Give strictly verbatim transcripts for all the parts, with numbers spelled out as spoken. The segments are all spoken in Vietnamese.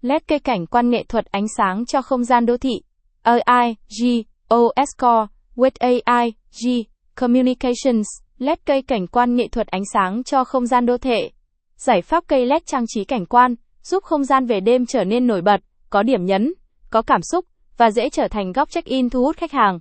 lờ e đê cây cảnh quan nghệ thuật ánh sáng cho không gian đô thị. a i giê o ét Core, with a i giê Communications, lờ e đê cây cảnh quan nghệ thuật ánh sáng cho không gian đô thị. Giải pháp cây led trang trí cảnh quan, giúp không gian về đêm trở nên nổi bật, có điểm nhấn, có cảm xúc, và dễ trở thành góc check-in thu hút khách hàng.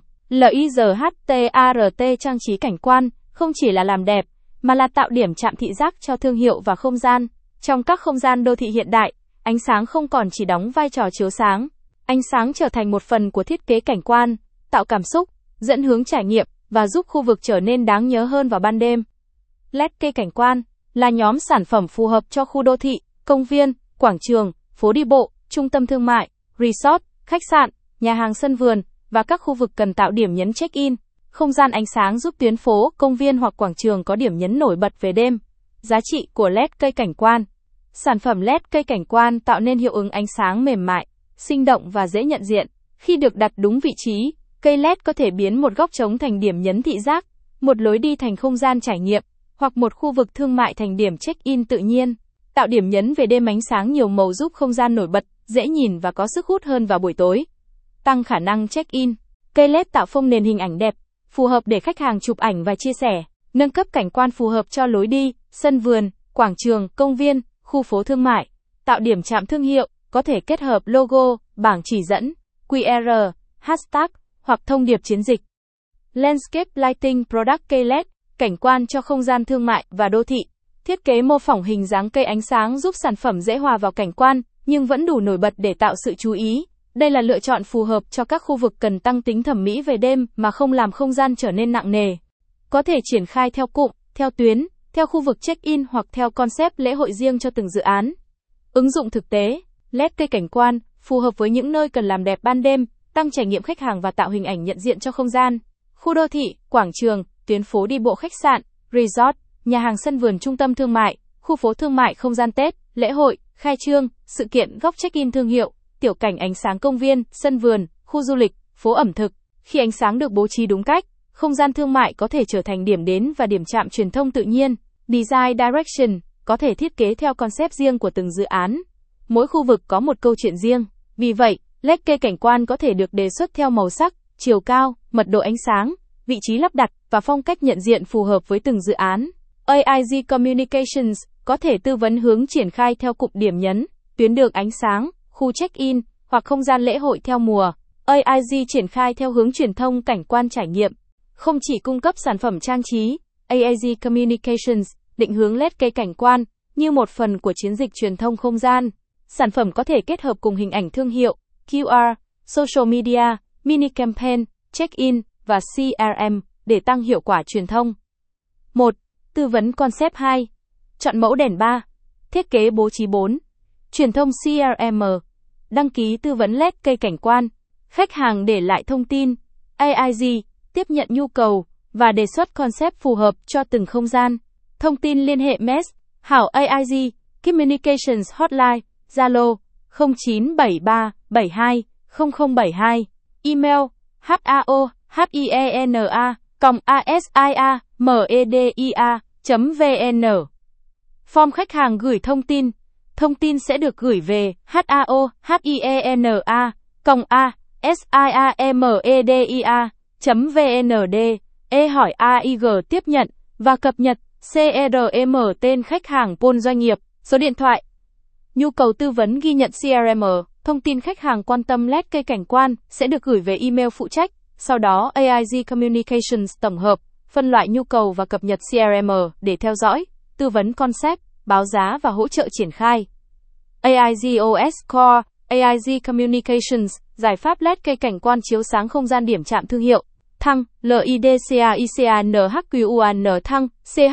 LIZHTART trang trí cảnh quan, không chỉ là làm đẹp, mà là tạo điểm chạm thị giác cho thương hiệu và không gian. Trong các không gian đô thị hiện đại, ánh sáng không còn chỉ đóng vai trò chiếu sáng. Ánh sáng trở thành một phần của thiết kế cảnh quan, tạo cảm xúc, dẫn hướng trải nghiệm, và giúp khu vực trở nên đáng nhớ hơn vào ban đêm. lờ e đê cây cảnh quan là nhóm sản phẩm phù hợp cho khu đô thị, công viên, quảng trường, phố đi bộ, trung tâm thương mại, resort, khách sạn, nhà hàng sân vườn, và các khu vực cần tạo điểm nhấn check-in. Không gian ánh sáng giúp tuyến phố, công viên hoặc quảng trường có điểm nhấn nổi bật về đêm. Giá trị của led cây cảnh quan. Sản phẩm led cây cảnh quan tạo nên hiệu ứng ánh sáng mềm mại, sinh động và dễ nhận diện. Khi được đặt đúng vị trí, cây led có thể biến một góc trống thành điểm nhấn thị giác, một lối đi thành không gian trải nghiệm, hoặc một khu vực thương mại thành điểm check-in tự nhiên. Tạo điểm nhấn về đêm ánh sáng nhiều màu giúp không gian nổi bật, dễ nhìn và có sức hút hơn vào buổi tối. Tăng khả năng check-in. Cây led tạo phông nền hình ảnh đẹp, phù hợp để khách hàng chụp ảnh và chia sẻ. Nâng cấp cảnh quan phù hợp cho lối đi, sân vườn, quảng trường, công viên, khu phố thương mại. Tạo điểm chạm thương hiệu, có thể kết hợp logo, bảng chỉ dẫn, quy rờ, hashtag, hoặc thông điệp chiến dịch. Landscape Lighting Product cây led, cảnh quan cho không gian thương mại và đô thị. Thiết kế mô phỏng hình dáng cây ánh sáng giúp sản phẩm dễ hòa vào cảnh quan, nhưng vẫn đủ nổi bật để tạo sự chú ý. Đây là lựa chọn phù hợp cho các khu vực cần tăng tính thẩm mỹ về đêm mà không làm không gian trở nên nặng nề. Có thể triển khai theo cụm, theo tuyến, theo khu vực check-in hoặc theo concept lễ hội riêng cho từng dự án. Ứng dụng thực tế, lờ e đê cây cảnh quan phù hợp với những nơi cần làm đẹp ban đêm, tăng trải nghiệm khách hàng và tạo hình ảnh nhận diện cho không gian. Khu đô thị, quảng trường, tuyến phố đi bộ khách sạn, resort, nhà hàng sân vườn trung tâm thương mại, khu phố thương mại không gian Tết, lễ hội, khai trương, sự kiện góc check-in thương hiệu, tiểu cảnh ánh sáng công viên, sân vườn, khu du lịch, phố ẩm thực. Khi ánh sáng được bố trí đúng cách, không gian thương mại có thể trở thành điểm đến và điểm chạm truyền thông tự nhiên. Design Direction có thể thiết kế theo concept riêng của từng dự án. Mỗi khu vực có một câu chuyện riêng. Vì vậy, lờ e đê cây cảnh quan có thể được đề xuất theo màu sắc, chiều cao, mật độ ánh sáng, vị trí lắp đặt và phong cách nhận diện phù hợp với từng dự án. a i giê Communications có thể tư vấn hướng triển khai theo cụm điểm nhấn, tuyến đường ánh sáng, khu check-in hoặc không gian lễ hội theo mùa. a i giê triển khai theo hướng truyền thông cảnh quan trải nghiệm, không chỉ cung cấp sản phẩm trang trí. a i giê Communications định hướng lờ e đê cây cảnh quan như một phần của chiến dịch truyền thông không gian. Sản phẩm có thể kết hợp cùng hình ảnh thương hiệu, quy rờ, social media, mini campaign, check-in và xê rờ em để tăng hiệu quả truyền thông. một. Tư vấn concept hai. Chọn mẫu đèn ba. Thiết kế bố trí bốn. Truyền thông xê rờ em. Đăng ký tư vấn lờ e đê cây cảnh quan. Khách hàng để lại thông tin. a i giê tiếp nhận nhu cầu và đề xuất concept phù hợp cho từng không gian. Thông tin liên hệ em ét Hảo a i giê Communications Hotline Zalo không chín bảy ba bảy hai không không bảy hai. Email hao hiena còng asia media chấm vn. Form khách hàng gửi thông tin. Thông tin sẽ được gửi về hao hiena còng asia media chấm vnd. E hỏi a i giê tiếp nhận và cập nhật xê rờ em tên khách hàng pôn doanh nghiệp, số điện thoại. Nhu cầu tư vấn ghi nhận xê rờ em, thông tin khách hàng quan tâm lờ e đê cây cảnh quan sẽ được gửi về email phụ trách. Sau đó a i giê Communications tổng hợp, phân loại nhu cầu và cập nhật xê rờ em để theo dõi, tư vấn concept, báo giá và hỗ trợ triển khai. a i giê o ét Core, a i giê Communications, giải pháp lờ e đê cây cảnh quan chiếu sáng không gian điểm chạm thương hiệu. Thăng, LIDCAICANHQUAN thăng,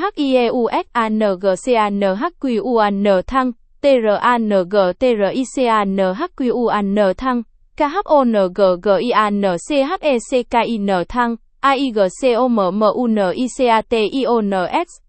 CHIEUSANGCANHQUAN thăng, TRANGTRICANHQUAN thăng, KHONGGIANCHECKIN thăng, AIGCOMMUNICATIONS